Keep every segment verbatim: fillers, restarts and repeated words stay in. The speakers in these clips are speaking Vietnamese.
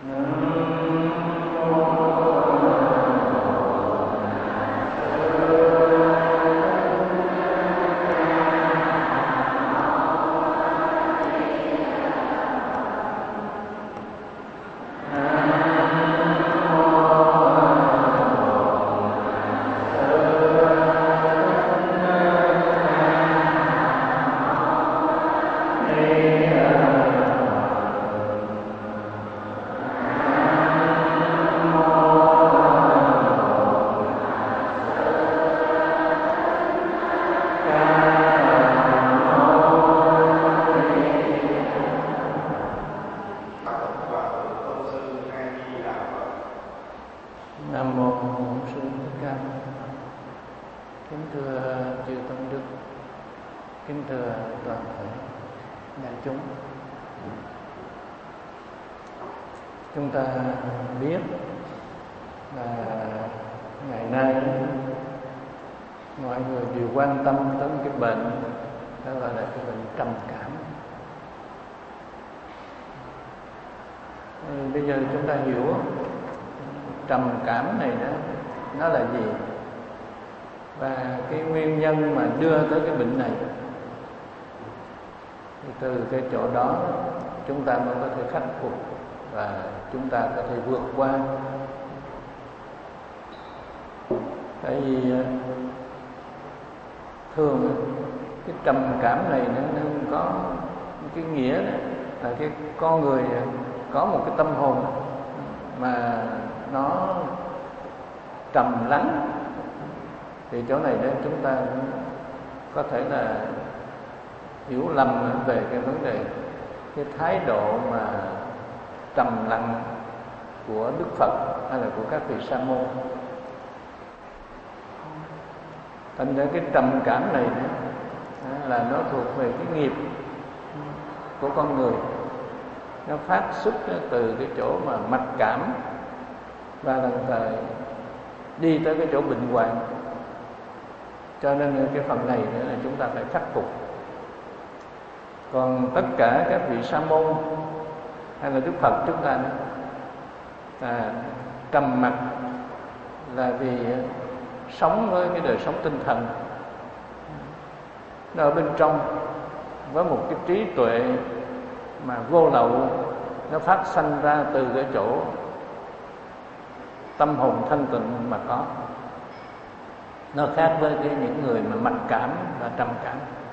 Chúng ta biết là ngày nay mọi người đều quan tâm tới cái bệnh đó gọi là cái bệnh trầm cảm. Bây giờ chúng ta hiểu trầm cảm này đó nó là gì và cái nguyên nhân mà đưa tới cái bệnh này, thì từ cái chỗ đó chúng ta mới có thể khắc phục và chúng ta có thể vượt qua. Tại vì thường cái trầm cảm này nó, nó có cái nghĩa là cái con người có một cái tâm hồn mà nó trầm lắng. Thì chỗ này đó chúng ta có thể là hiểu lầm về cái vấn đề cái thái độ mà trầm lặng của Đức Phật hay là của các vị sa môn. Thành ra cái trầm cảm này là nó thuộc về cái nghiệp của con người, nó phát xuất từ cái chỗ mà mặc cảm và đồng thời đi tới cái chỗ bệnh hoạn. Cho nên cái phần này nữa là chúng ta phải khắc phục. Còn tất cả các vị sa môn hay là Đức Phật chúng ta à, trầm mặc là vì sống với cái đời sống tinh thần, nó ở bên trong với một cái trí tuệ mà vô lậu, nó phát sanh ra từ cái chỗ tâm hồn thanh tịnh mà có. Nó khác với cái những người mà mặc cảm và trầm cảm.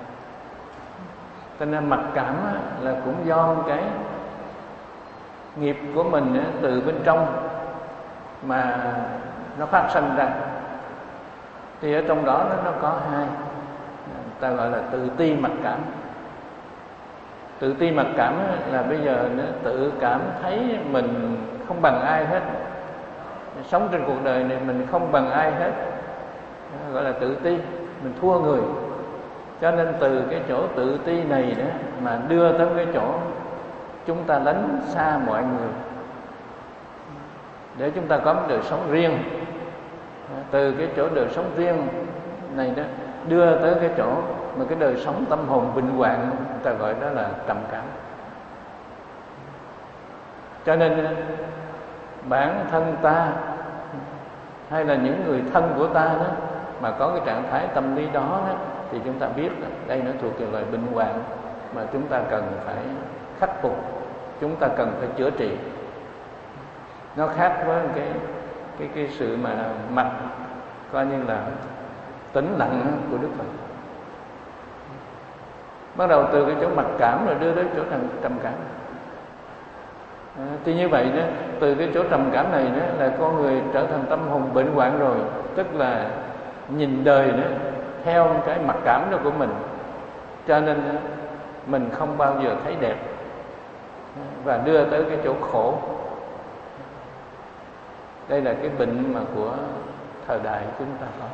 Cho nên mặc cảm là cũng do cái nghiệp của mình từ bên trong mà nó phát sinh ra. Thì ở trong đó nó, nó có hai, ta gọi là tự ti mặc cảm. Tự ti mặc cảm là bây giờ nó tự cảm thấy mình không bằng ai hết, sống trên cuộc đời này mình không bằng ai hết, gọi là tự ti, mình thua người. Cho nên từ cái chỗ tự ti này đó mà đưa tới cái chỗ chúng ta lánh xa mọi người để chúng ta có một đời sống riêng. Từ cái chỗ đời sống riêng này đó đưa tới cái chỗ mà cái đời sống tâm hồn bệnh hoạn, người ta gọi đó là trầm cảm. Cho nên bản thân ta hay là những người thân của ta đó mà có cái trạng thái tâm lý đó, đó thì chúng ta biết đây nó thuộc về loại bệnh hoạn mà chúng ta cần phải khắc phục, chúng ta cần phải chữa trị. Nó khác với cái cái cái sự mà mặc coi như là tĩnh lặng của Đức Phật. Bắt đầu từ cái chỗ mặc cảm rồi đưa đến chỗ trầm, trầm cảm. À, thì như vậy đó, từ cái chỗ trầm cảm này đó là con người trở thành tâm hồn bệnh hoạn rồi, tức là nhìn đời đó theo cái mặc cảm đó của mình, cho nên mình không bao giờ thấy đẹp và đưa tới cái chỗ khổ. Đây là cái bệnh mà của thời đại chúng ta có.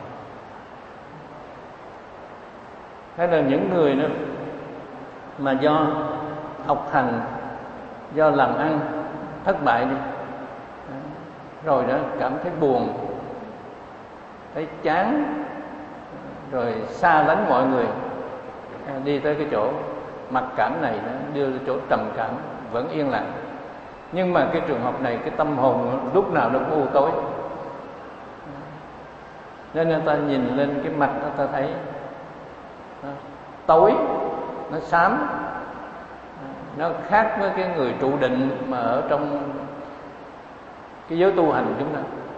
Hay là những người đó mà do học hành, do làm ăn thất bại đi, rồi đó cảm thấy buồn, thấy chán, rồi xa lánh mọi người, đi tới cái chỗ mặc cảm này nó đưa tới chỗ trầm cảm, vẫn yên lặng. Nhưng mà cái trường hợp này cái tâm hồn lúc nào nó cũng u tối, nên người ta nhìn lên cái mặt người ta thấy nó tối, nó xám. Nó khác với cái người trụ định mà ở trong cái giới tu hành chúng ta.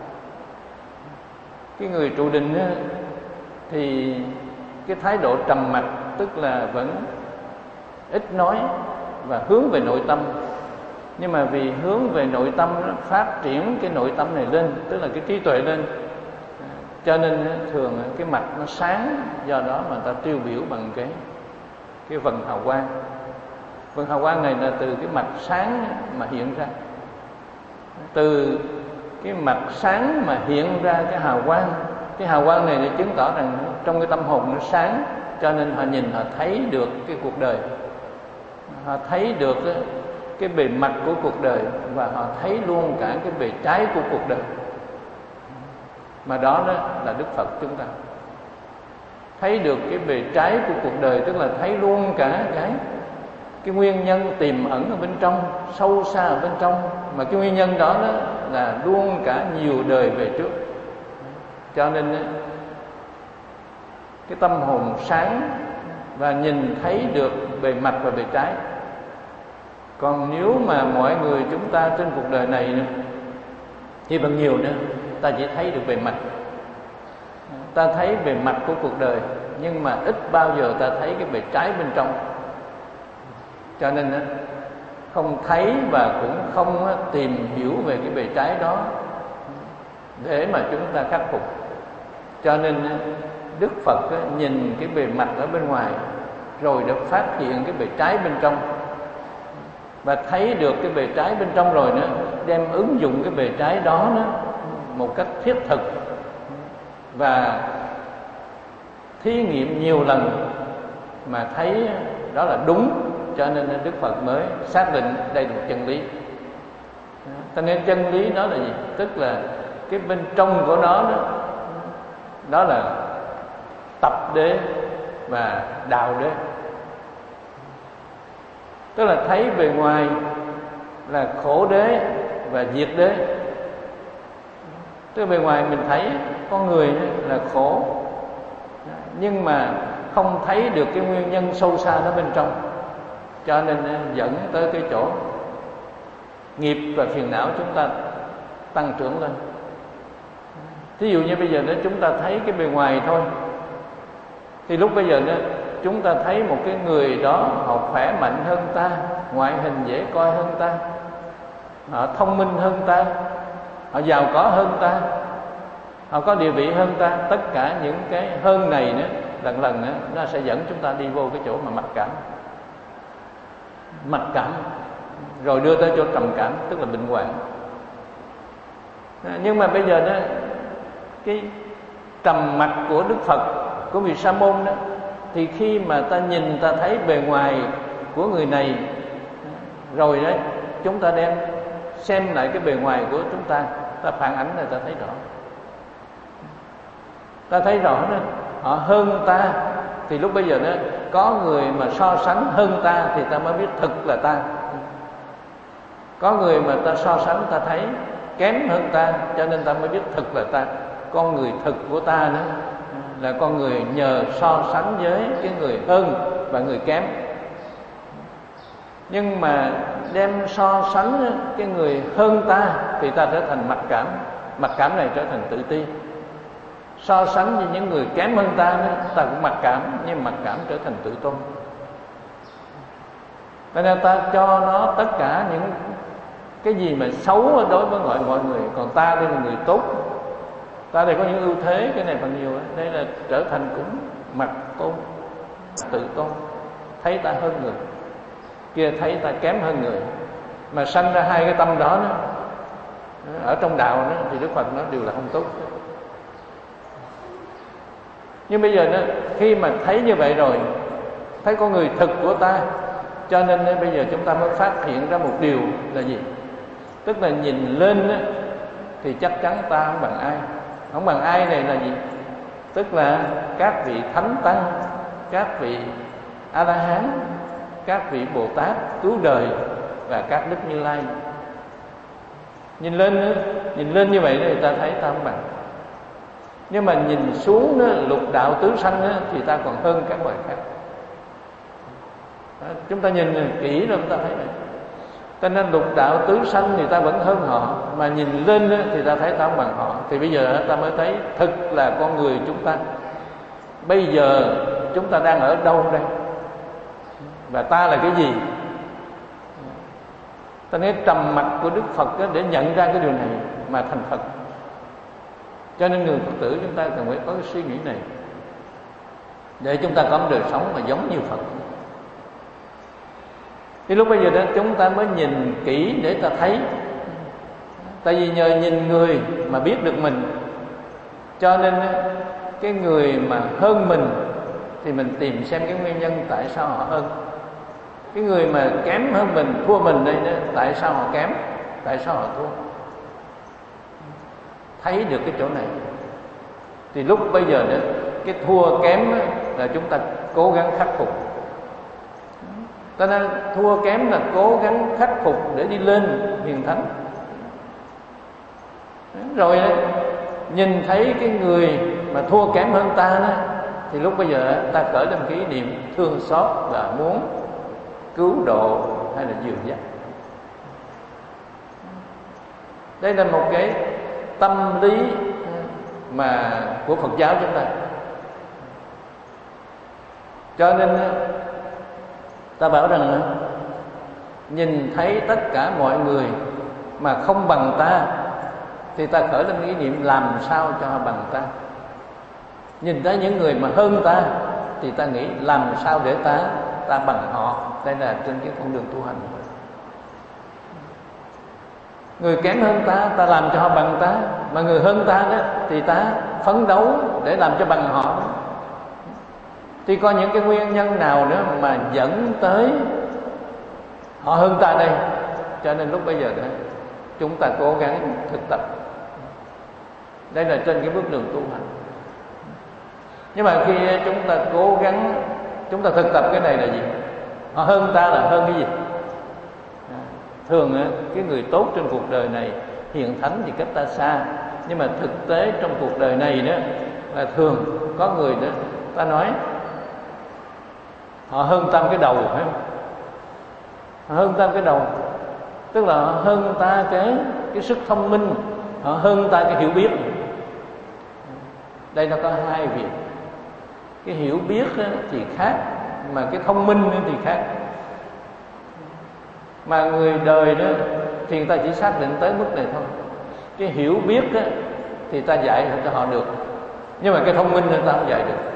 Cái người trụ định á, thì cái thái độ trầm mặc, tức là vẫn ít nói và hướng về nội tâm. Nhưng mà vì hướng về nội tâm, nó phát triển cái nội tâm này lên, tức là cái trí tuệ lên, cho nên thường cái mặt nó sáng. Do đó mà ta tiêu biểu bằng cái cái vầng hào quang. Vầng hào quang này là từ cái mặt sáng mà hiện ra. Từ cái mặt sáng mà hiện ra cái hào quang. Cái hào quang này để chứng tỏ rằng trong cái tâm hồn nó sáng, cho nên họ nhìn, họ thấy được cái cuộc đời, họ thấy được cái bề mặt của cuộc đời, và họ thấy luôn cả cái bề trái của cuộc đời. Mà đó, đó là Đức Phật chúng ta. Thấy được cái bề trái của cuộc đời, tức là thấy luôn cả cái cái nguyên nhân tiềm ẩn ở bên trong, sâu xa ở bên trong. Mà cái nguyên nhân đó, đó là luôn cả nhiều đời về trước. Cho nên cái tâm hồn sáng và nhìn thấy được bề mặt và bề trái. Còn nếu mà mọi người chúng ta trên cuộc đời này nữa, thì bằng nhiều nữa, ta chỉ thấy được bề mặt. Ta thấy bề mặt của cuộc đời, nhưng mà ít bao giờ ta thấy cái bề trái bên trong. Cho nên không thấy và cũng không tìm hiểu về cái bề trái đó để mà chúng ta khắc phục. Cho nên Đức Phật nhìn cái bề mặt ở bên ngoài, rồi đã phát hiện cái bề trái bên trong, và thấy được cái bề trái bên trong rồi nữa, đem ứng dụng cái bề trái đó nữa một cách thiết thực và thí nghiệm nhiều lần mà thấy đó là đúng. Cho nên Đức Phật mới xác định đây là một chân lý. Cho nên chân lý đó là gì? Tức là cái bên trong của nó đó, đó là tập đế và đạo đế. Tức là thấy bề ngoài là khổ đế và diệt đế. Tức là bề ngoài mình thấy con người là khổ, nhưng mà không thấy được cái nguyên nhân sâu xa nó bên trong, cho nên dẫn tới cái chỗ nghiệp và phiền não chúng ta tăng trưởng lên. Thí dụ như bây giờ nếu chúng ta thấy cái bề ngoài thôi, thì lúc bây giờ đó, chúng ta thấy một cái người đó họ khỏe mạnh hơn ta, ngoại hình dễ coi hơn ta, họ thông minh hơn ta, họ giàu có hơn ta, họ có địa vị hơn ta. Tất cả những cái hơn này nữa, lần lần nữa, nó sẽ dẫn chúng ta đi vô cái chỗ mà mặc cảm. Mặc cảm rồi đưa tới chỗ trầm cảm, tức là bệnh hoạn. Nhưng mà bây giờ đó, cái trầm mặc của Đức Phật, của vị Sa môn đó, thì khi mà ta nhìn, ta thấy bề ngoài của người này, rồi đó chúng ta đem xem lại cái bề ngoài của chúng ta, ta phản ánh này, ta thấy rõ. Ta thấy rõ đó, họ hơn ta, thì lúc bây giờ đó có người mà so sánh hơn ta, thì ta mới biết thực là ta. Có người mà ta so sánh, ta thấy kém hơn ta, cho nên ta mới biết thực là ta. Con người thực của ta nữa là con người nhờ so sánh với cái người hơn và người kém. Nhưng mà đem so sánh cái người hơn ta thì ta trở thành mặc cảm. Mặc cảm này trở thành tự ti. So sánh với những người kém hơn ta nữa, ta cũng mặc cảm, nhưng mặc cảm trở thành tự tôn. Cho nên ta cho nó tất cả những cái gì mà xấu đối với mọi mọi người, còn ta đây là người tốt, ta đây có những ưu thế, cái này phần nhiều. Đây là trở thành cũng mặc tôn, tự tôn, thấy ta hơn người, kia thấy ta kém hơn người, mà sanh ra hai cái tâm đó nữa. Ở trong đạo đó, thì Đức Phật nói đều là không tốt. Nhưng bây giờ đó, khi mà thấy như vậy rồi, thấy con người thực của ta, cho nên bây giờ chúng ta mới phát hiện ra một điều là gì? Tức là nhìn lên đó, thì chắc chắn ta không bằng ai. Không bằng ai này là gì? Tức là các vị thánh tăng, các vị A La Hán, các vị Bồ Tát cứu đời và các Đức Như Lai. Nhìn lên nữa, nhìn lên như vậy thì ta thấy ta không bằng. Nhưng mà nhìn xuống đó, lục đạo tứ sanh đó, thì ta còn hơn các loài khác. Đó, chúng ta nhìn kỹ rồi chúng ta thấy này. Cho nên lục đạo tứ sanh thì ta vẫn hơn họ, mà nhìn lên đó, thì ta thấy ta không bằng họ. Thì bây giờ ta mới thấy thực là con người chúng ta. Bây giờ chúng ta đang ở đâu đây? Và ta là cái gì? Ta nói trầm mặc của Đức Phật đó, để nhận ra cái điều này mà thành Phật. Cho nên người Phật tử chúng ta cần phải có cái suy nghĩ này, để chúng ta có một đời sống mà giống như Phật. Thì lúc bây giờ đó chúng ta mới nhìn kỹ để ta thấy. Tại vì nhờ nhìn người mà biết được mình, cho nên cái người mà hơn mình thì mình tìm xem cái nguyên nhân tại sao họ hơn. Cái người mà kém hơn mình, thua mình đây đó, tại sao họ kém, tại sao họ thua. Thấy được cái chỗ này thì lúc bây giờ đó, cái thua kém đó, là chúng ta cố gắng khắc phục. Cho nên thua kém là cố gắng khắc phục để đi lên hiền thánh. Rồi đó, nhìn thấy cái người mà thua kém hơn ta đó, thì lúc bây giờ ta khởi lên cái ý niệm thương xót và muốn cứu độ hay là dìu dắt. Đây là một cái tâm lý mà của Phật giáo chúng ta. Cho nên ta bảo rằng nhìn thấy tất cả mọi người mà không bằng ta, thì ta khởi lên ý niệm làm sao cho họ bằng ta. Nhìn thấy những người mà hơn ta, thì ta nghĩ làm sao để ta ta bằng họ. Đây là trên cái con đường tu hành. Người kém hơn ta, ta làm cho họ bằng ta. Mà người hơn ta đó, thì ta phấn đấu để làm cho bằng họ. Thì có những cái nguyên nhân nào nữa mà dẫn tới họ hơn ta đây. Cho nên lúc bây giờ đó, chúng ta cố gắng thực tập. Đây là trên cái bước đường tu hành. Nhưng mà khi chúng ta cố gắng, chúng ta thực tập cái này là gì? Họ hơn ta là hơn cái gì? Thường cái người tốt trên cuộc đời này, hiền thánh thì cách ta xa. Nhưng mà thực tế trong cuộc đời này đó, là thường có người đó, ta nói họ hơn ta cái đầu, phải không? Họ hơn ta cái đầu, tức là họ hơn ta cái cái sức thông minh, họ hơn ta cái hiểu biết. Đây nó có hai việc. Cái hiểu biết thì khác, mà cái thông minh thì khác. Mà người đời đó thì người ta chỉ xác định tới mức này thôi. Cái hiểu biết đó, thì ta dạy cho họ được, nhưng mà cái thông minh người ta không dạy được.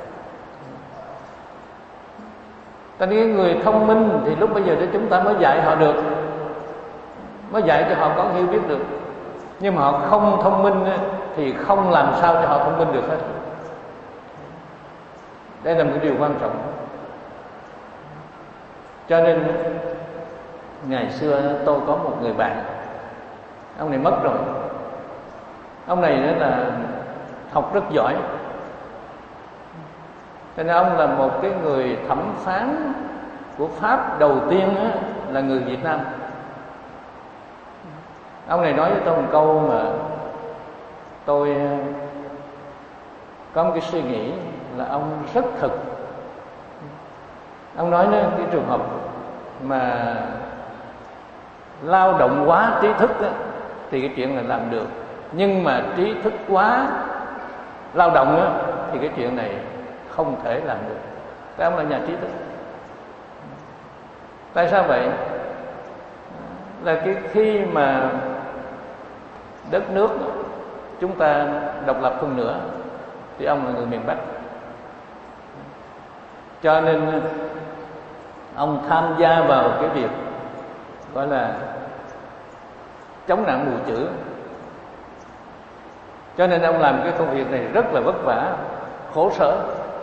Ta nói người thông minh thì lúc bây giờ đó chúng ta mới dạy họ được, mới dạy cho họ có hiểu biết được. Nhưng mà họ không thông minh thì không làm sao cho họ thông minh được hết. Đây là một điều quan trọng. Cho nên ngày xưa tôi có một người bạn, ông này mất rồi. Ông này đó là học rất giỏi, cho nên ông là một cái người thẩm phán của Pháp đầu tiên đó, là người Việt Nam. Ông này nói với tôi một câu mà tôi có một cái suy nghĩ là ông rất thực. Ông nói đó, cái trường hợp mà lao động quá trí thức đó, thì cái chuyện này làm được. Nhưng mà trí thức quá lao động đó, thì cái chuyện này không thể làm được. Các ông là nhà trí thức. Tại sao vậy? Là cái khi mà đất nước chúng ta độc lập hơn nữa, thì ông là người miền Bắc, cho nên ông tham gia vào cái việc gọi là chống nạn mù chữ. Cho nên ông làm cái công việc này rất là vất vả, khổ sở.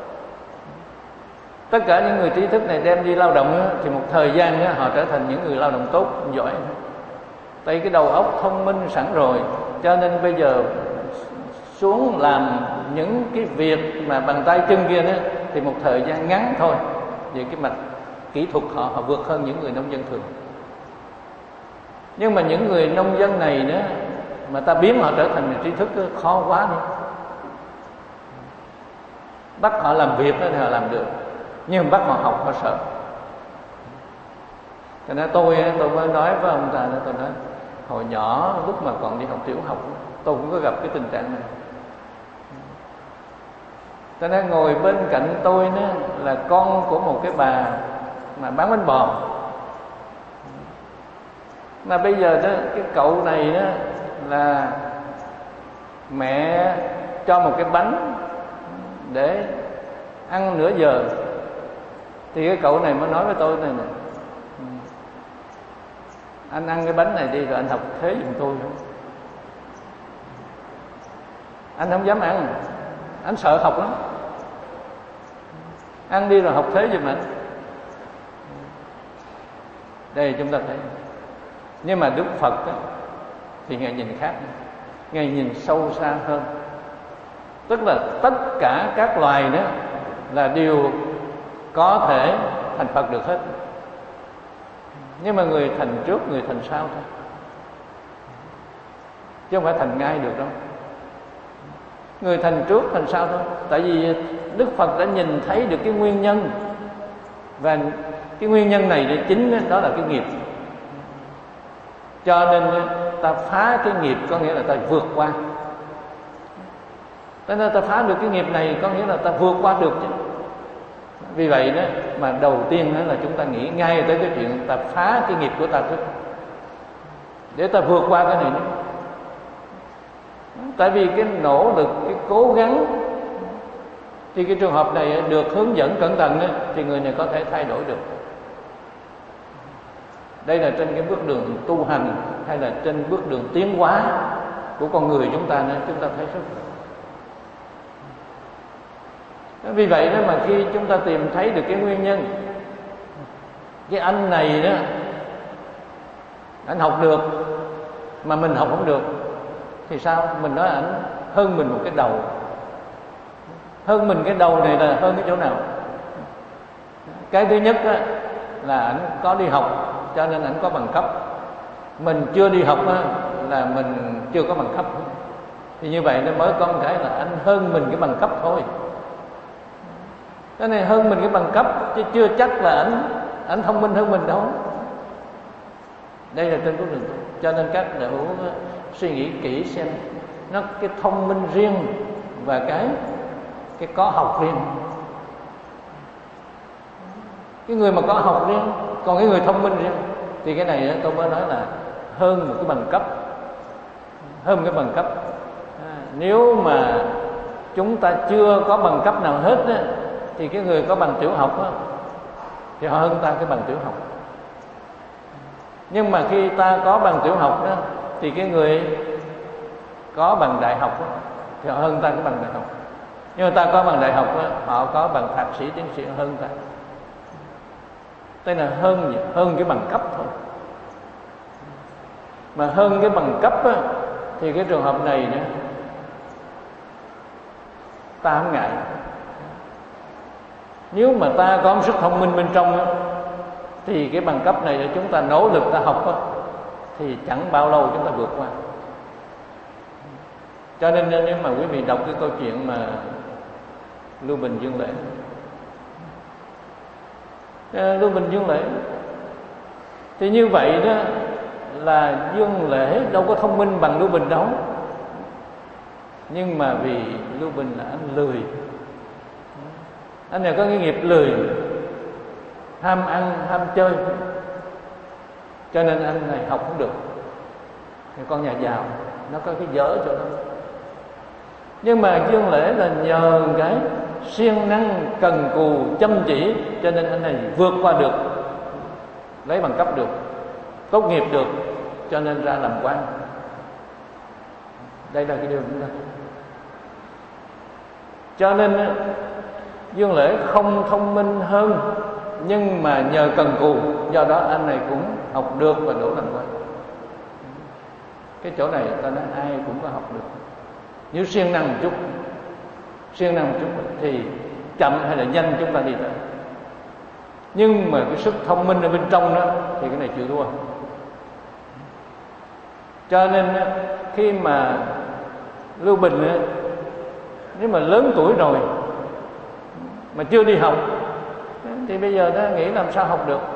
Tất cả những người trí thức này đem đi lao động thì một thời gian họ trở thành những người lao động tốt, giỏi. Tại cái đầu óc thông minh sẵn rồi, cho nên bây giờ xuống làm những cái việc mà bằng tay chân kia đó, thì một thời gian ngắn thôi, về cái mặt kỹ thuật họ họ vượt hơn những người nông dân thường. Nhưng mà những người nông dân này nữa mà ta biến họ trở thành trí thức đó, khó quá đi. Bắt họ làm việc đó thì họ làm được, nhưng bắt họ học họ sợ. Cho nên tôi tôi mới nói với ông ta, tôi nói hồi nhỏ lúc mà còn đi học tiểu học tôi cũng có gặp cái tình trạng này. Cho nên ngồi bên cạnh tôi đó là con của một cái bà mà bán bánh bò. Mà bây giờ đó cái cậu này đó là mẹ cho một cái bánh để ăn nửa giờ, thì cái cậu này mới nói với tôi này nè: anh ăn cái bánh này đi rồi anh học thế giùm tôi không? Anh không dám ăn, anh sợ học lắm. Ăn đi rồi học thế giùm anh. Đây chúng ta thấy. Nhưng mà Đức Phật đó, thì Ngài nhìn khác, Ngài nhìn sâu xa hơn. Tức là tất cả các loài đó là đều có thể thành Phật được hết, nhưng mà người thành trước người thành sau thôi, chứ không phải thành ngay được đâu. Người thành trước thành sau thôi. Tại vì Đức Phật đã nhìn thấy được cái nguyên nhân, và cái nguyên nhân này để chính đó là cái nghiệp. Cho nên ta phá cái nghiệp có nghĩa là ta vượt qua. Cho nên ta phá được cái nghiệp này có nghĩa là ta vượt qua được chứ. Vì vậy đó mà đầu tiên đó là chúng ta nghĩ ngay tới cái chuyện ta phá cái nghiệp của ta trước, để ta vượt qua cái này nữa. Tại vì cái nỗ lực, cái cố gắng, thì cái trường hợp này được hướng dẫn cẩn thận đó, thì người này có thể thay đổi được. Đây là trên cái bước đường tu hành hay là trên bước đường tiến hóa của con người chúng ta nữa, chúng ta thấy rất rõ. Vì vậy đó mà khi chúng ta tìm thấy được cái nguyên nhân, cái anh này đó anh học được mà mình học không được, thì sao? Mình nói ảnh hơn mình một cái đầu. Hơn mình cái đầu này là hơn cái chỗ nào? Cái thứ nhất á, là ảnh có đi học cho nên ảnh có bằng cấp. Mình chưa đi học á, là mình chưa có bằng cấp. Thì như vậy nó mới có một cái là anh hơn mình cái bằng cấp thôi. Cái này hơn mình cái bằng cấp, chứ chưa chắc là ảnh ảnh thông minh hơn mình đâu. Đây là trên bước đường. Cho nên các đạo hữu suy nghĩ kỹ xem, nó cái thông minh riêng và cái cái có học riêng. Cái người mà có học riêng, còn cái người thông minh riêng, thì cái này tôi mới nói là hơn một cái bằng cấp. Hơn một cái bằng cấp. À, nếu mà chúng ta chưa có bằng cấp nào hết á, thì cái người có bằng tiểu học á, thì họ hơn ta cái bằng tiểu học. Nhưng mà khi ta có bằng tiểu học đó, thì cái người có bằng đại học đó, thì họ hơn ta cái bằng đại học. Nhưng mà ta có bằng đại học đó, họ có bằng thạc sĩ tiến sĩ hơn ta. Đây là hơn hơn cái bằng cấp thôi. Mà hơn cái bằng cấp á, thì cái trường hợp này nữa ta không ngại. Nếu mà ta có một sức thông minh bên trong á, thì cái bằng cấp này để chúng ta nỗ lực ta học á, thì chẳng bao lâu chúng ta vượt qua. Cho nên nếu mà quý vị đọc cái câu chuyện mà Lưu Bình Dương Lễ, Lưu Bình Dương Lễ, thì như vậy đó là Dương Lễ đâu có thông minh bằng Lưu Bình đâu. Nhưng mà vì Lưu Bình là anh lười, anh này có cái nghiệp lười, ham ăn, ham chơi, cho nên anh này học không được. Thì con nhà giàu nó có cái dở chỗ đó. Nhưng mà Dương Lễ là nhờ cái siêng năng, cần cù, chăm chỉ, cho nên anh này vượt qua được, lấy bằng cấp được, tốt nghiệp được, cho nên ra làm quan. Đây là cái điều chúng ta. Cho nên Dương Lễ không thông minh hơn, nhưng mà nhờ cần cù, do đó anh này cũng học được và đỗ làm quan. Cái chỗ này ta nói ai cũng có học được. Nếu siêng năng một chút, siêng năng một chút thì chậm hay là nhanh chúng ta đi tới. Nhưng mà cái sức thông minh ở bên trong đó thì cái này chịu thua. Cho nên khi mà Lưu Bình nếu mà lớn tuổi rồi mà chưa đi học thì bây giờ nó nghĩ làm sao học được.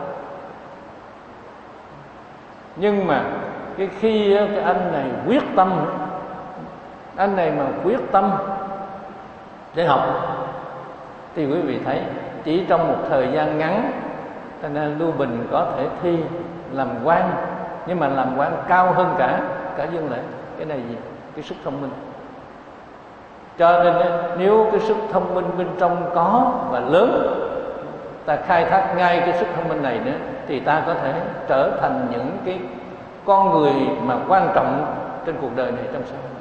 Nhưng mà cái khi cái anh này quyết tâm, anh này mà quyết tâm để học thì quý vị thấy chỉ trong một thời gian ngắn, cho nên Lưu Bình có thể thi làm quan, nhưng mà làm quan cao hơn cả cả Dương Lễ. Cái này gì? Cái sức thông minh. Cho nên nếu cái sức thông minh bên trong có và lớn, ta khai thác ngay cái sức thông minh này nữa, thì ta có thể trở thành những cái con người mà quan trọng trên cuộc đời này trong xã hội.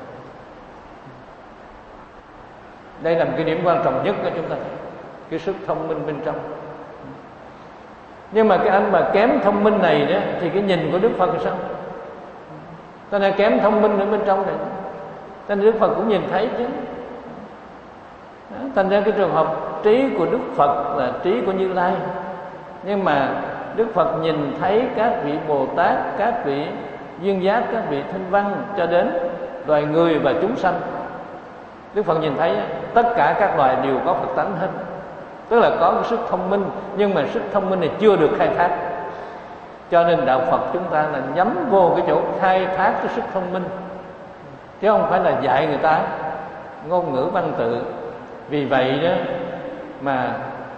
Đây là một cái điểm quan trọng nhất của chúng ta, cái sức thông minh bên trong. Nhưng mà cái anh mà kém thông minh này đó, thì cái nhìn của Đức Phật là sao? Cho nên kém thông minh ở bên trong này, cho nên Đức Phật cũng nhìn thấy chứ. Đó, thành ra cái trường hợp trí của Đức Phật là trí của Như Lai, nhưng mà Đức Phật nhìn thấy các vị Bồ Tát, các vị duyên giác, các vị thanh văn, cho đến loài người và chúng sanh. Đức Phật nhìn thấy tất cả các loài đều có Phật tánh hết, tức là có cái sức thông minh, nhưng mà sức thông minh này chưa được khai thác. Cho nên đạo Phật chúng ta là nhắm vô cái chỗ khai thác cái sức thông minh, chứ không phải là dạy người ta ngôn ngữ văn tự. Vì vậy đó mà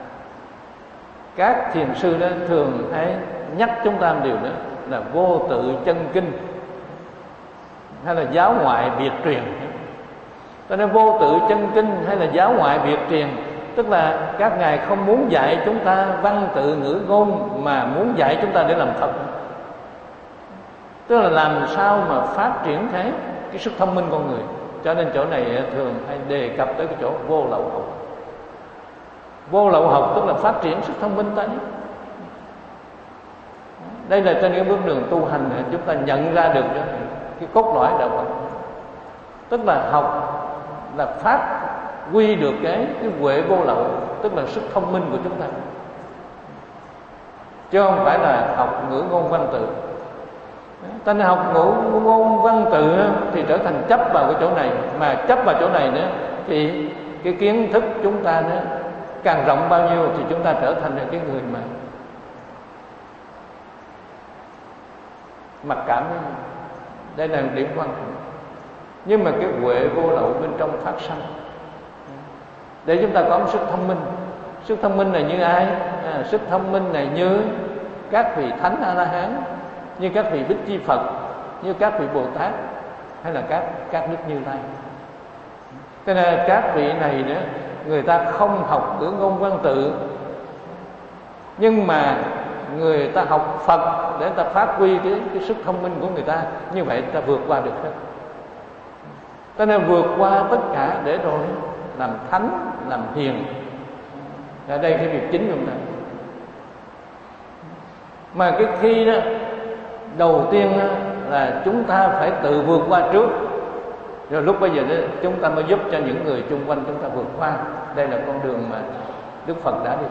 các thiền sư đó thường hay nhắc chúng ta một điều đó là vô tự chân kinh, hay là giáo ngoại biệt truyền. Cho nên vô tự chân kinh hay là giáo ngoại biệt truyền, tức là các ngài không muốn dạy chúng ta văn tự ngữ ngôn, mà muốn dạy chúng ta để làm Phật. Tức là làm sao mà phát triển cái cái sức thông minh con người. Cho nên chỗ này thường hay đề cập tới cái chỗ vô lậu học. Vô lậu học tức là phát triển sức thông minh ta. Đây là trên cái bước đường tu hành này, chúng ta nhận ra được cái cốt lõi đạo Phật. Tức là học là phát huy được cái, cái huệ vô lậu, tức là sức thông minh của chúng ta, chứ không phải là học ngữ ngôn văn tự. Ta nên học ngữ ngôn văn tự thì trở thành chấp vào cái chỗ này, mà chấp vào chỗ này nữa thì cái kiến thức chúng ta nữa càng rộng bao nhiêu thì chúng ta trở thành cái người mà mặc cảm. Đây là một điểm quan trọng. Nhưng mà cái huệ vô lậu bên trong phát sanh để chúng ta có một sức thông minh. Sức thông minh này như ai? À, sức thông minh này như các vị Thánh A-la-hán, như các vị Bích Chi Phật, như các vị Bồ Tát, hay là các các đức Như Lai. Cho nên các vị này nữa, người ta không học ngữ ngôn văn tự, nhưng mà người ta học Phật để ta phát huy cái, cái sức thông minh của người ta. Như vậy ta vượt qua được hết. Cho nên vượt qua tất cả để rồi làm thánh, làm hiền. Ở đây cái việc chính của chúng ta. Mà cái khi đó đầu tiên đó, là chúng ta phải tự vượt qua trước, rồi lúc bây giờ đó, chúng ta mới giúp cho những người chung quanh chúng ta vượt qua. Đây là con đường mà Đức Phật đã đi.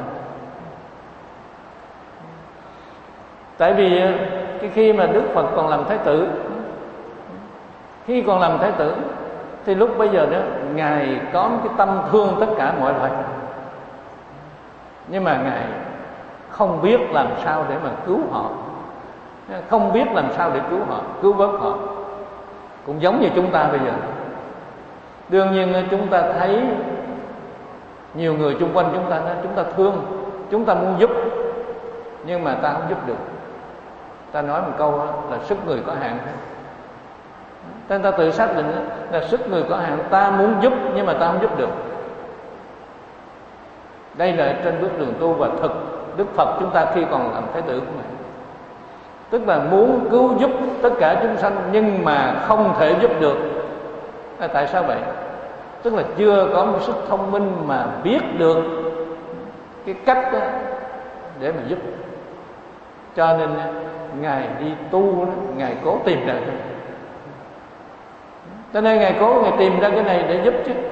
Tại vì cái khi mà Đức Phật còn làm Thái tử, khi còn làm Thái tử thì lúc bây giờ đó Ngài có cái tâm thương tất cả mọi loài, nhưng mà Ngài không biết làm sao để mà cứu họ, không biết làm sao để cứu họ, cứu vớt họ. Cũng giống như chúng ta bây giờ. Đương nhiên chúng ta thấy nhiều người chung quanh chúng ta đó, chúng ta thương, chúng ta muốn giúp, nhưng mà ta không giúp được. Ta nói một câu là sức người có hạn. Nên ta tự xác định là sức người có hạn, ta muốn giúp nhưng mà ta không giúp được. Đây là trên bước đường tu và thực Đức Phật chúng ta khi còn làm Thái tử của mình, tức là muốn cứu giúp tất cả chúng sanh nhưng mà không thể giúp được. À, tại sao vậy? Tức là chưa có một sức thông minh mà biết được cái cách đó để mà giúp. Cho nên Ngài đi tu, Ngài cố tìm ra. Cho nên Ngài cố Ngài tìm ra cái này để giúp chứ.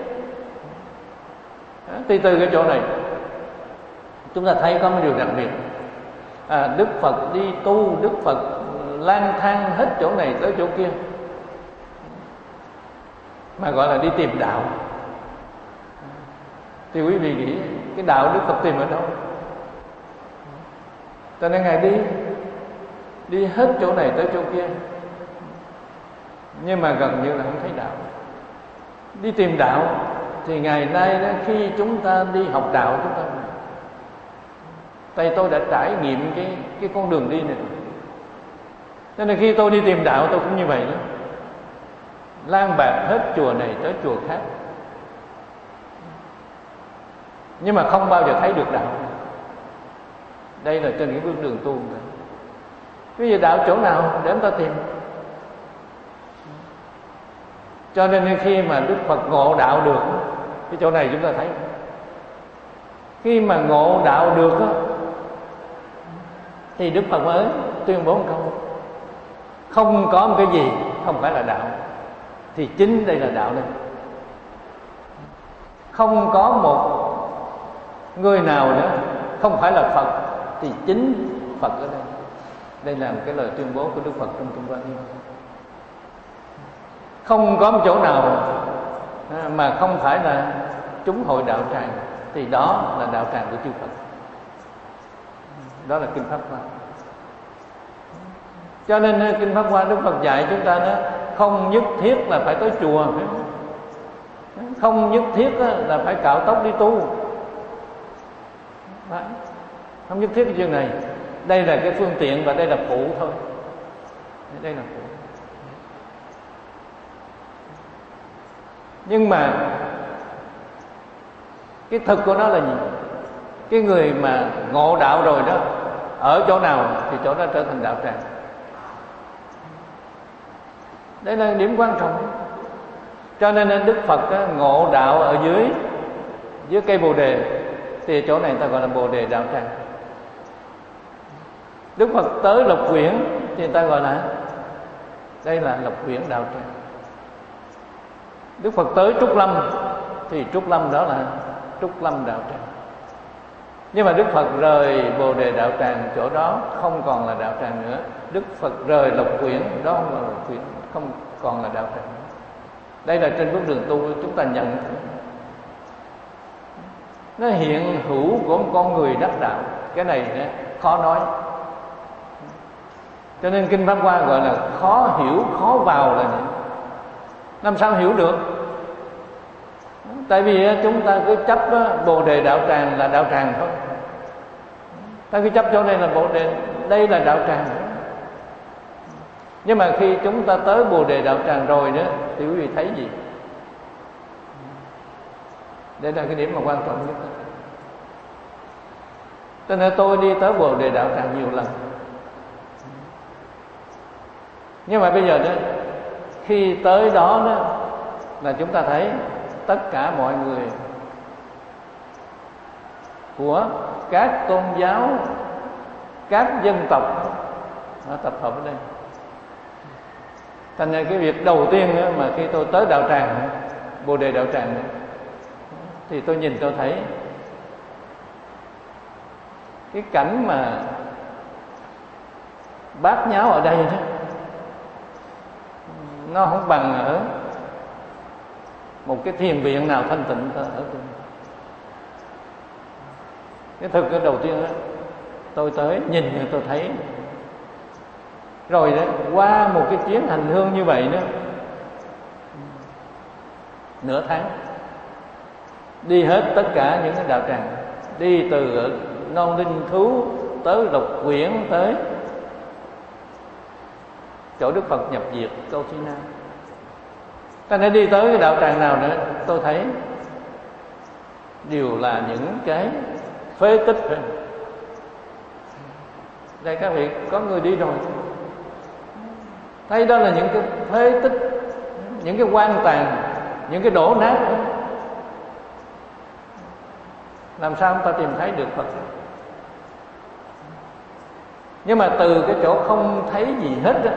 Thì từ cái chỗ này chúng ta thấy có một điều đặc biệt. À, Đức Phật đi tu, Đức Phật lang thang hết chỗ này tới chỗ kia, mà gọi là đi tìm đạo. Thì quý vị nghĩ cái đạo Đức Phật tìm ở đâu? Cho nên Ngài đi Đi hết chỗ này tới chỗ kia, nhưng mà gần như là không thấy đạo. Đi tìm đạo thì ngày nay đó, khi chúng ta đi học đạo, chúng ta Tại tôi đã trải nghiệm cái, cái con đường đi này. Cho nên khi tôi đi tìm đạo, tôi cũng như vậy đó, lang bạt hết chùa này tới chùa khác, nhưng mà không bao giờ thấy được đạo. Đây là trên cái bước đường tu này. Cái gì đạo chỗ nào để chúng ta tìm? Cho nên khi mà Đức Phật ngộ đạo được, cái chỗ này chúng ta thấy, khi mà ngộ đạo được thì Đức Phật mới tuyên bố một câu: không có một cái gì không phải là đạo. Thì chính đây là đạo đây. Không có một người nào nữa không phải là Phật, thì chính Phật ở đây. Đây là một cái lời tuyên bố của Đức Phật trong Kinh Quan Nghiêm. Không có một chỗ nào mà không phải là chúng hội đạo tràng, thì đó là đạo tràng của chư Phật. Đó là Kinh Pháp Hoa. Cho nên Kinh Pháp Hoa Đức Phật dạy chúng ta đó, không nhất thiết là phải tới chùa, không nhất thiết là phải cạo tóc đi tu, không nhất thiết cái chuyện này. Đây là cái phương tiện và đây là phụ thôi. Đây là phụ. Nhưng mà cái thực của nó là gì? Cái người mà ngộ đạo rồi đó, ở chỗ nào thì chỗ đó trở thành đạo tràng. Đây là điểm quan trọng. Cho nên Đức Phật đó, ngộ đạo ở dưới dưới cây Bồ Đề, thì chỗ này người ta gọi là Bồ Đề đạo tràng. Đức Phật tới Lộc Quyển thì người ta gọi là đây là Lộc Quyển đạo tràng. Đức Phật tới Trúc Lâm thì Trúc Lâm đó là Trúc Lâm đạo tràng. Nhưng mà Đức Phật rời Bồ Đề đạo tràng, chỗ đó không còn là đạo tràng nữa. Đức Phật rời Lộc Quyển, đó không là Lộc Quyển, không còn là đạo tràng nữa. Đây là trên bước đường tu chúng ta nhận. Nó hiện hữu của một con người đắc đạo. Cái này khó nói. Cho nên Kinh Pháp Hoa gọi là khó hiểu, khó vào là vậy. Làm sao hiểu được? Tại vì chúng ta cứ chấp Bồ Đề đạo tràng là đạo tràng thôi. Ta cứ chấp chỗ đây là Bồ Đề, đây là đạo tràng. Nhưng mà khi chúng ta tới Bồ Đề đạo tràng rồi đó, thì quý vị thấy gì? Đây là cái điểm mà quan trọng nhất. Cho nên tôi đi tới Bồ Đề đạo tràng nhiều lần. Nhưng mà bây giờ đó, khi tới đó đó là chúng ta thấy tất cả mọi người của các tôn giáo, các dân tộc nó tập hợp ở đây. Thành ra cái việc đầu tiên đó, mà khi tôi tới đạo tràng Bồ Đề đạo tràng đó, thì tôi nhìn tôi thấy cái cảnh mà bát nháo ở đây đó, nó không bằng ở một cái thiền viện nào thanh tịnh ở trên. Cái thực cái đầu tiên đó, tôi tới nhìn rồi tôi thấy rồi đó, qua một cái chuyến hành hương như vậy đó, nửa tháng đi hết tất cả những cái đạo tràng, đi từ Non Linh Thú tới Lộc Quyển, tới chỗ Đức Phật nhập diệt Câu Chi Nam. Ta đã đi tới cái đạo tràng nào nữa, tôi thấy đều là những cái phế tích rồi. Đây các vị có người đi rồi, thấy đó là những cái phế tích, những cái quan tàn, những cái đổ nát đó. Làm sao chúng ta tìm thấy được Phật? Nhưng mà từ cái chỗ không thấy gì hết đó,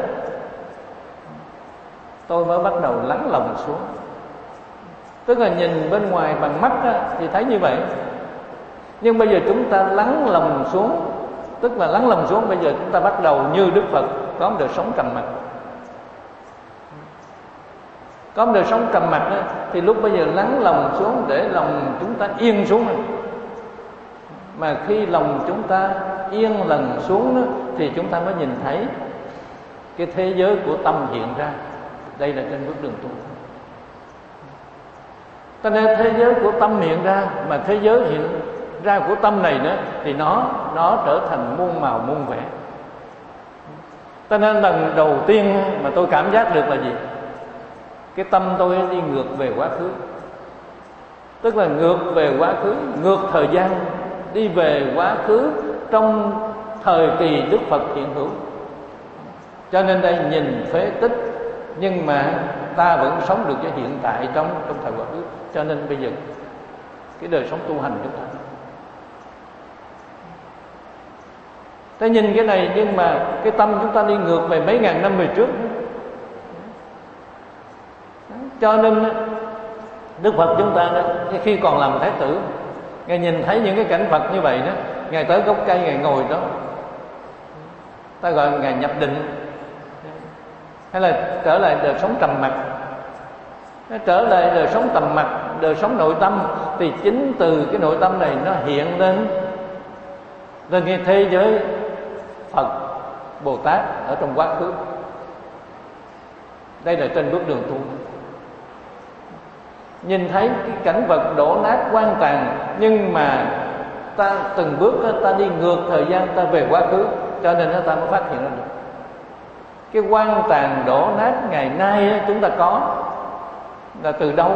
tôi mới bắt đầu lắng lòng xuống. Tức là nhìn bên ngoài bằng mắt đó, thì thấy như vậy. Nhưng bây giờ chúng ta lắng lòng xuống, tức là lắng lòng xuống, bây giờ chúng ta bắt đầu như Đức Phật có một đời sống trầm mặc. Có một đời sống trầm mặc đó, thì lúc bây giờ lắng lòng xuống để lòng chúng ta yên xuống rồi. Mà khi lòng chúng ta yên lần xuống đó, thì chúng ta mới nhìn thấy cái thế giới của tâm hiện ra. Đây là trên bước đường tu. Cho nên thế giới của tâm hiện ra, mà thế giới hiện ra của tâm này nữa, thì nó nó trở thành muôn màu muôn vẻ. Cho nên lần đầu tiên mà tôi cảm giác được là gì? Cái tâm tôi đi ngược về quá khứ. Tức là ngược về quá khứ, ngược thời gian, đi về quá khứ trong thời kỳ Đức Phật hiện hữu. Cho nên đây nhìn phế tích, nhưng mà ta vẫn sống được cho hiện tại trong trong thời quá khứ. Cho nên bây giờ cái đời sống tu hành chúng ta, ta nhìn cái này, nhưng mà cái tâm chúng ta đi ngược về mấy ngàn năm về trước. Cho nên Đức Phật chúng ta đó, khi còn làm thái tử, Ngài nhìn thấy những cái cảnh Phật như vậy đó, Ngài tới gốc cây, Ngài ngồi đó, ta gọi Ngài nhập định, hay là trở lại đời sống trầm mặc. Trở lại đời sống trầm mặc, đời sống nội tâm, thì chính từ cái nội tâm này nó hiện lên lên cái thế giới Phật, Bồ Tát ở trong quá khứ. Đây là trên bước đường tu. Nhìn thấy cái cảnh vật đổ nát quan tàn, nhưng mà ta từng bước ta đi ngược thời gian, ta về quá khứ, cho nên ta mới phát hiện ra được cái quan tàn đổ nát ngày nay chúng ta có là từ đâu.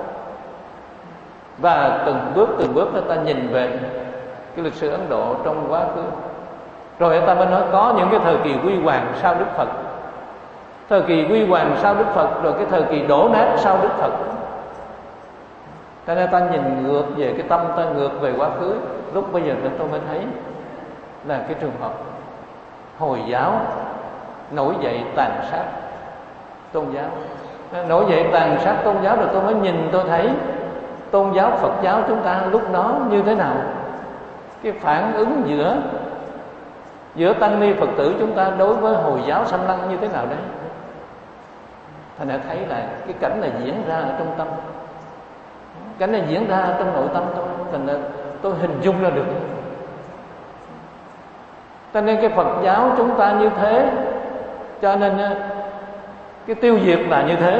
Và từng bước từng bước ta nhìn về cái lịch sử Ấn Độ trong quá khứ, rồi ta mới nói có những cái thời kỳ huy hoàng sau Đức Phật, thời kỳ huy hoàng sau Đức Phật, rồi cái thời kỳ đổ nát sau Đức Phật. Cho nên ta nhìn ngược về cái tâm, ta ngược về quá khứ. Lúc bây giờ tôi mới thấy là cái trường hợp Hồi giáo nổi dậy tàn sát tôn giáo. Nổi dậy tàn sát tôn giáo, rồi tôi mới nhìn, tôi thấy tôn giáo Phật giáo chúng ta lúc đó như thế nào. Cái phản ứng giữa giữa tăng ni Phật tử chúng ta đối với Hồi giáo xâm lăng như thế nào đấy. Thành ra thấy là cái cảnh này diễn ra ở trong tâm, cảnh này diễn ra ở trong nội tâm tôi. Thành ra tôi hình dung ra được. Cho nên cái Phật giáo chúng ta như thế, cho nên cái tiêu diệt là như thế.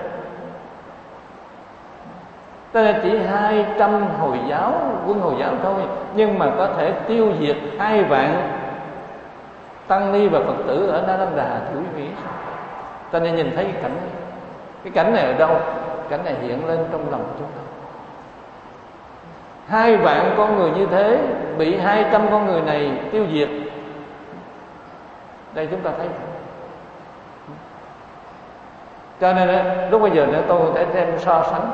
Cho nên chỉ hai trăm Hồi giáo, quân Hồi giáo thôi, nhưng mà có thể tiêu diệt hai vạn tăng ni và Phật tử ở Nalanda, thử quý vị. Cho nên nhìn thấy cái cảnh cái cảnh này ở đâu? Cảnh này hiện lên trong lòng chúng ta. Hai vạn con người như thế bị hai trăm con người này tiêu diệt. Đây chúng ta thấy. Cho nên lúc bây giờ nữa tôi có thể đem so sánh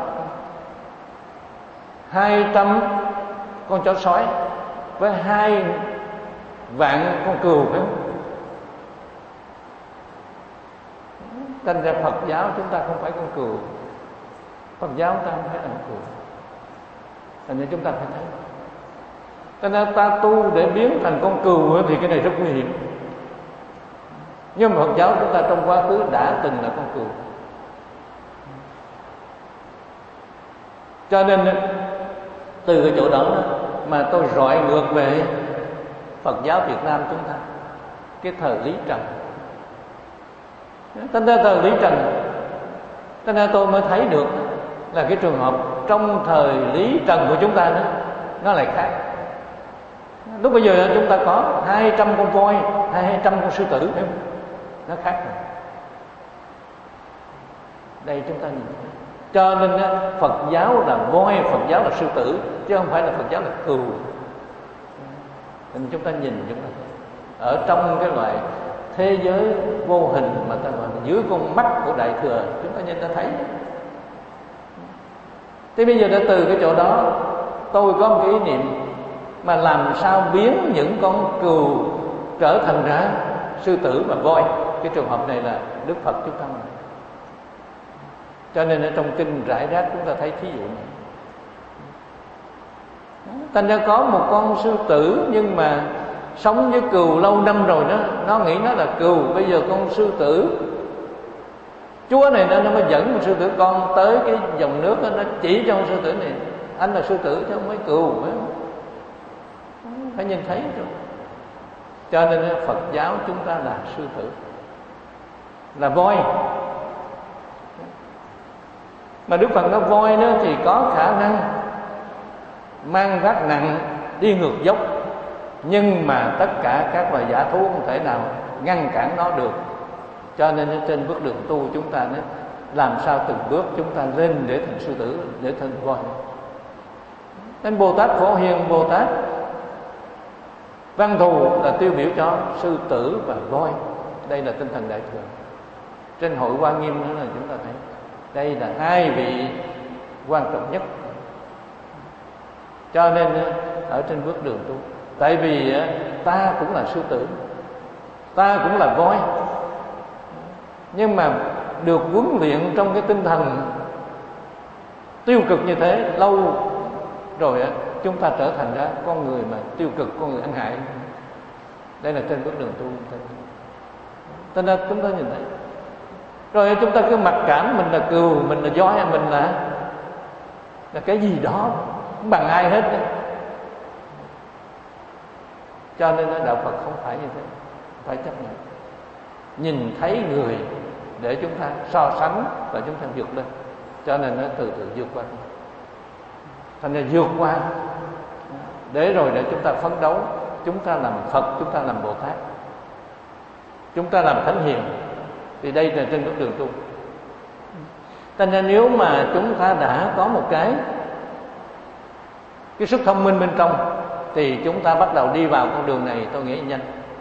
hai trăm con chó sói với hai vạn con cừu, phải không? Thành ra Phật giáo chúng ta không phải con cừu, Phật giáo chúng ta không phải là con cừu. Thành ra chúng ta phải thấy. Cho nên ta tu để biến thành con cừu thì cái này rất nguy hiểm. Nhưng mà Phật giáo chúng ta trong quá khứ đã từng là con cừu. Cho nên từ cái chỗ đó mà tôi rọi ngược về Phật giáo Việt Nam chúng ta, cái thời Lý Trần. Cho nên thời Lý Trần, cho nên tôi mới thấy được là cái trường hợp trong thời Lý Trần của chúng ta đó, nó lại khác. Lúc bây giờ chúng ta có hai trăm con voi, hai trăm con sư tử, nó khác rồi. Đây chúng ta nhìn thấy. Cho nên Phật giáo là voi, Phật giáo là sư tử, chứ không phải là Phật giáo là cừu. Nên chúng ta nhìn, chúng ta ở trong cái loại thế giới vô hình mà ta gọi là dưới con mắt của Đại Thừa, chúng ta nhìn ta thấy. Thế bây giờ đã từ cái chỗ đó, tôi có một cái ý niệm mà làm sao biến những con cừu trở thành ra sư tử và voi. Cái trường hợp này là Đức Phật chúng ta. Cho nên ở trong kinh rải rác chúng ta thấy thí dụ này. Thành ra có một con sư tử nhưng mà sống với cừu lâu năm rồi đó, nó nghĩ nó là cừu. Bây giờ con sư tử Chúa này nó mới dẫn con sư tử con tới cái dòng nước đó, nó chỉ cho con sư tử này anh là sư tử chứ không phải cừu, phải nhìn thấy rồi. Cho nên Phật giáo chúng ta là sư tử, là voi. Mà Đức Phật nói voi đó thì có khả năng mang vác nặng, đi ngược dốc, nhưng mà tất cả các loài dã thú không thể nào ngăn cản nó được. Cho nên trên bước đường tu chúng ta đó, làm sao từng bước chúng ta lên để thành sư tử, để thành voi. Nên Bồ Tát Phổ Hiền, Bồ Tát Văn Thù là tiêu biểu cho sư tử và voi. Đây là tinh thần đại thừa. Trên hội Hoa Nghiêm nữa là chúng ta thấy đây là hai vị quan trọng nhất. Cho nên ở trên bước đường tu, tại vì ta cũng là sư tử, ta cũng là voi, nhưng mà được huấn luyện trong cái tinh thần tiêu cực như thế lâu rồi, chúng ta trở thành ra con người mà tiêu cực, con người ăn hại. Đây là trên bước đường tu. Cho nên chúng ta nhìn thấy rồi chúng ta cứ mặc cảm mình là cừu, mình là voi, mình là là cái gì đó không bằng ai hết đó. Cho nên đạo Phật không phải như thế, phải chấp nhận nhìn thấy người để chúng ta so sánh và chúng ta vượt lên. Cho nên nó từ từ vượt qua, thành ra vượt qua để rồi để chúng ta phấn đấu, chúng ta làm Phật, chúng ta làm Bồ Tát, chúng ta làm Thánh Hiền. Thì đây là trên bước đường tu. Cho nên nếu mà chúng ta đã có một cái cái sức thông minh bên trong thì chúng ta bắt đầu đi vào con đường này, tôi nghĩ nhanh.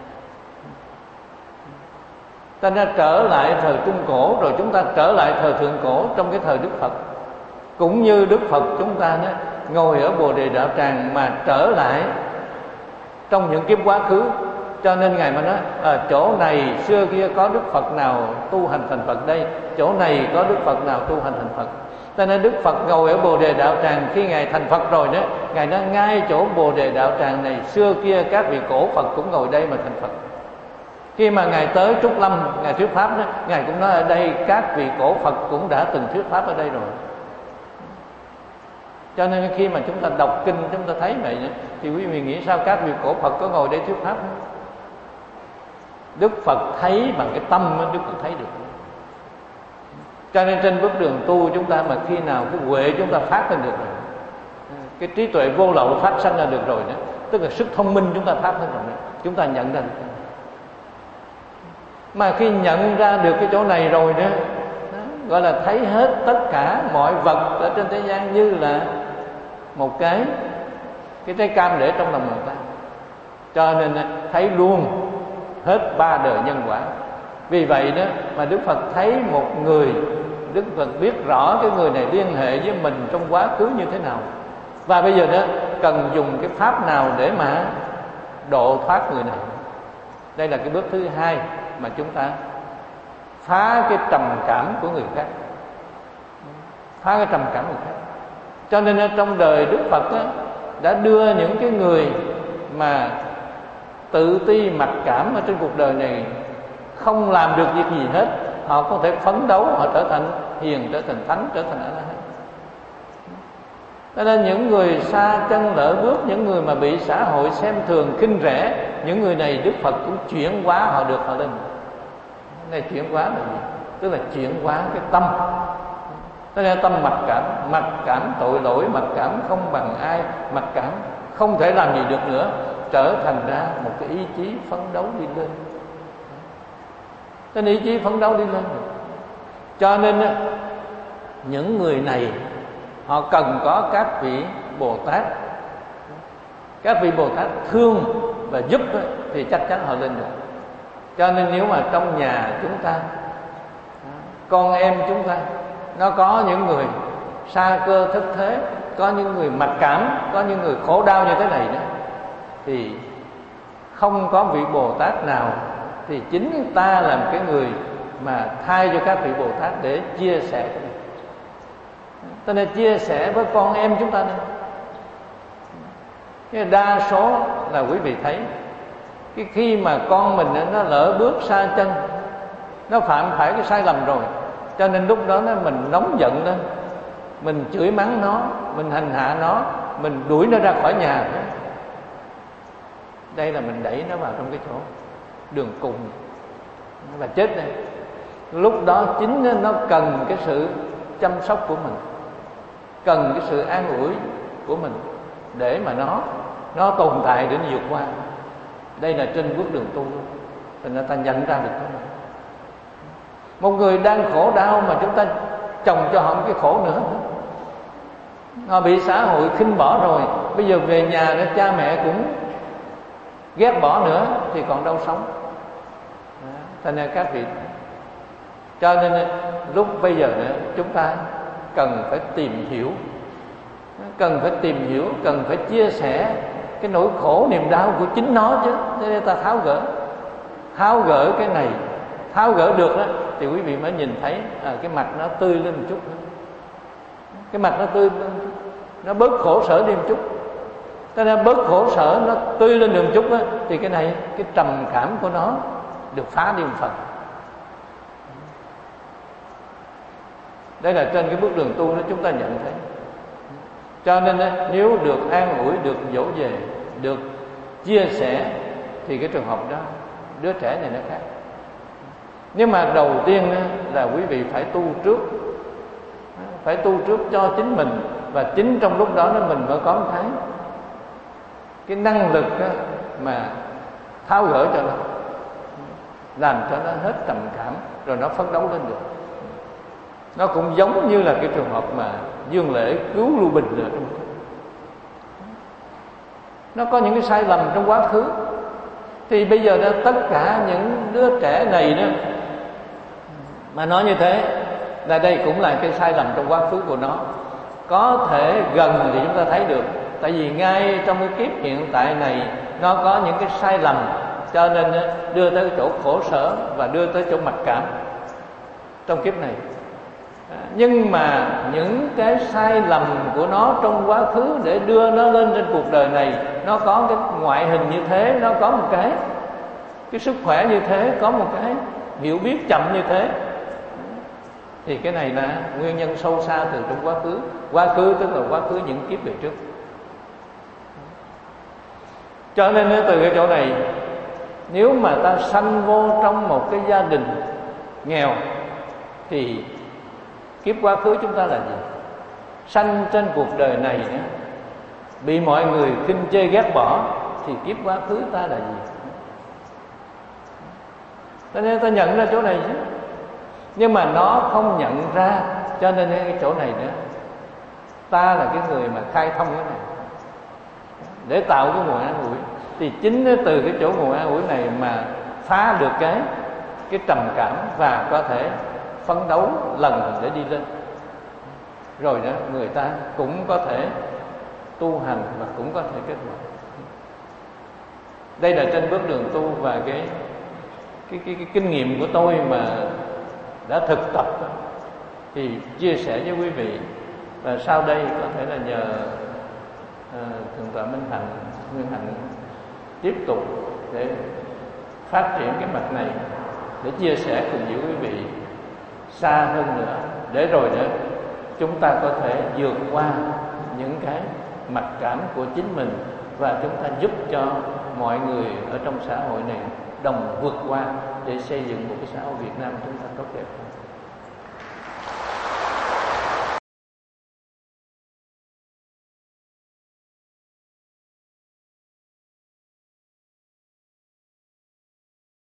Ta nên trở lại thời Trung Cổ, rồi chúng ta trở lại thời Thượng Cổ trong cái thời Đức Phật. Cũng như Đức Phật chúng ta đó, ngồi ở Bồ Đề Đạo Tràng mà trở lại trong những kiếp quá khứ. Cho nên Ngài mà nói à, chỗ này xưa kia có Đức Phật nào tu hành thành Phật đây, chỗ này có Đức Phật nào tu hành thành Phật. Cho nên Đức Phật ngồi ở Bồ Đề Đạo Tràng, khi Ngài thành Phật rồi đó, Ngài nói ngay chỗ Bồ Đề Đạo Tràng này xưa kia các vị cổ Phật cũng ngồi đây mà thành Phật. Khi mà Ngài tới Trúc Lâm, Ngài thuyết Pháp đó, Ngài cũng nói ở đây các vị cổ Phật cũng đã từng thuyết Pháp ở đây rồi. Cho nên khi mà chúng ta đọc kinh, chúng ta thấy vậy đó, thì quý vị nghĩ sao các vị cổ Phật có ngồi đây thuyết Pháp không? Đức Phật thấy bằng cái tâm, Đức Phật thấy được. Cho nên trên bước đường tu chúng ta mà khi nào cái huệ chúng ta phát lên được rồi, cái trí tuệ vô lậu phát sanh ra được rồi đó, tức là sức thông minh chúng ta phát lên rồi đó, chúng ta nhận ra được. Mà khi nhận ra được cái chỗ này rồi đó, đó gọi là thấy hết tất cả mọi vật ở trên thế gian như là một cái cái trái cam để trong lòng người ta. Cho nên thấy luôn hết ba đời nhân quả. Vì vậy đó mà Đức Phật thấy một người, Đức Phật biết rõ cái người này liên hệ với mình trong quá khứ như thế nào, và bây giờ đó cần dùng cái pháp nào để mà độ thoát người này. Đây là cái bước thứ hai mà chúng ta phá cái trầm cảm của người khác, phá cái trầm cảm của người khác. Cho nên trong đời Đức Phật đó, đã đưa những cái người mà tự ti mặc cảm ở trên cuộc đời này không làm được việc gì hết, họ có thể phấn đấu, họ trở thành hiền, trở thành thánh, trở thành A-la-hán. Cho nên những người xa chân lỡ bước, những người mà bị xã hội xem thường khinh rẻ, những người này Đức Phật cũng chuyển hóa họ được, họ lên. Cái này chuyển hóa là gì? Tức là chuyển hóa cái tâm. Cho nên tâm mặc cảm, mặc cảm tội lỗi, mặc cảm không bằng ai, mặc cảm không thể làm gì được nữa, trở thành ra một cái ý chí phấn đấu đi lên. Cái ý chí phấn đấu đi lên. Cho nên những người này họ cần có các vị Bồ Tát, các vị Bồ Tát thương và giúp thì chắc chắn họ lên được. Cho nên nếu mà trong nhà chúng ta, con em chúng ta, nó có những người sa cơ thất thế, có những người mặc cảm, có những người khổ đau như thế này đó, thì không có vị Bồ Tát nào thì chính ta làm cái người mà thay cho các vị Bồ Tát để chia sẻ cái này. Cho nên chia sẻ với con em chúng ta đây. Đa số là quý vị thấy cái khi mà con mình nó lỡ bước xa chân, nó phạm phải cái sai lầm rồi, Cho nên lúc đó nó mình nóng giận lên, mình chửi mắng nó, mình hành hạ nó, mình đuổi nó ra khỏi nhà. Đây là mình đẩy nó vào trong cái chỗ đường cùng và chết đây. Lúc đó chính nó cần cái sự chăm sóc của mình, cần cái sự an ủi của mình để mà nó nó tồn tại, để nó vượt qua. Đây là trên bước đường tu, thì người ta nhận ra được cái này. Một người đang khổ đau mà chúng ta chồng cho họ một cái khổ nữa, họ bị xã hội khinh bỏ rồi, bây giờ về nhà đó cha mẹ cũng ghét bỏ nữa thì còn đâu sống. Thành ra các vị, cho nên lúc bây giờ nữa chúng ta cần phải tìm hiểu, cần phải tìm hiểu, cần phải chia sẻ cái nỗi khổ niềm đau của chính nó chứ, để ta tháo gỡ, tháo gỡ cái này, tháo gỡ được đó thì quý vị mới nhìn thấy à, cái mặt nó tươi lên một chút, cái mặt nó tươi, nó bớt khổ sở đi một chút. Cho nên bớt khổ sở, nó tươi lên được một chút đó, thì cái này, cái trầm cảm của nó được phá đi một phần. Đây là trên cái bước đường tu đó chúng ta nhận thấy. Cho nên nếu được an ủi, được dỗ về, được chia sẻ thì cái trường hợp đó đứa trẻ này nó khác. Nhưng mà đầu tiên là quý vị phải tu trước, phải tu trước cho chính mình, và chính trong lúc đó mình mới có một cái cái năng lực mà tháo gỡ cho nó, làm cho nó hết trầm cảm, rồi nó phấn đấu lên được. Nó cũng giống như là cái trường hợp mà Dương Lễ cứu Lưu Bình rồi. Nó có những cái sai lầm trong quá khứ, thì bây giờ đó, tất cả những đứa trẻ này đó mà nói như thế là đây cũng là cái sai lầm trong quá khứ của nó. Có thể gần thì chúng ta thấy được, tại vì ngay trong cái kiếp hiện tại này nó có những cái sai lầm, cho nên đưa tới chỗ khổ sở và đưa tới chỗ mặc cảm trong kiếp này. Nhưng mà những cái sai lầm của nó trong quá khứ để đưa nó lên trên cuộc đời này, nó có cái ngoại hình như thế, nó có một cái cái sức khỏe như thế, có một cái hiểu biết chậm như thế, thì cái này là nguyên nhân sâu xa từ trong quá khứ. Quá khứ tức là quá khứ những kiếp về trước. Cho nên từ cái chỗ này, nếu mà ta sanh vô trong một cái gia đình nghèo thì kiếp quá khứ chúng ta là gì? Sanh trên cuộc đời này nữa, bị mọi người khinh chê ghét bỏ, thì kiếp quá khứ ta là gì? Cho nên ta nhận ra chỗ này chứ. Nhưng mà nó không nhận ra, cho nên cái chỗ này nữa, ta là cái người mà khai thông cái này để tạo cái nguồn an ủi. Thì chính từ cái chỗ nguồn an ủi này mà phá được cái cái trầm cảm, và có thể phấn đấu lần để đi lên. Rồi đó người ta cũng có thể tu hành và cũng có thể kết luận. Đây là trên bước đường tu, và cái cái cái, cái kinh nghiệm của tôi mà đã thực tập thì chia sẻ với quý vị. Và sau đây có thể là nhờ uh, thượng tọa Minh Hạnh, Nguyên Hạnh tiếp tục để phát triển cái mặt này, để chia sẻ cùng với quý vị xa hơn nữa, để rồi nữa chúng ta có thể vượt qua những cái mặc cảm của chính mình, và chúng ta giúp cho mọi người ở trong xã hội này đồng vượt qua để xây dựng một cái xã hội Việt Nam chúng ta tốt đẹp hơn.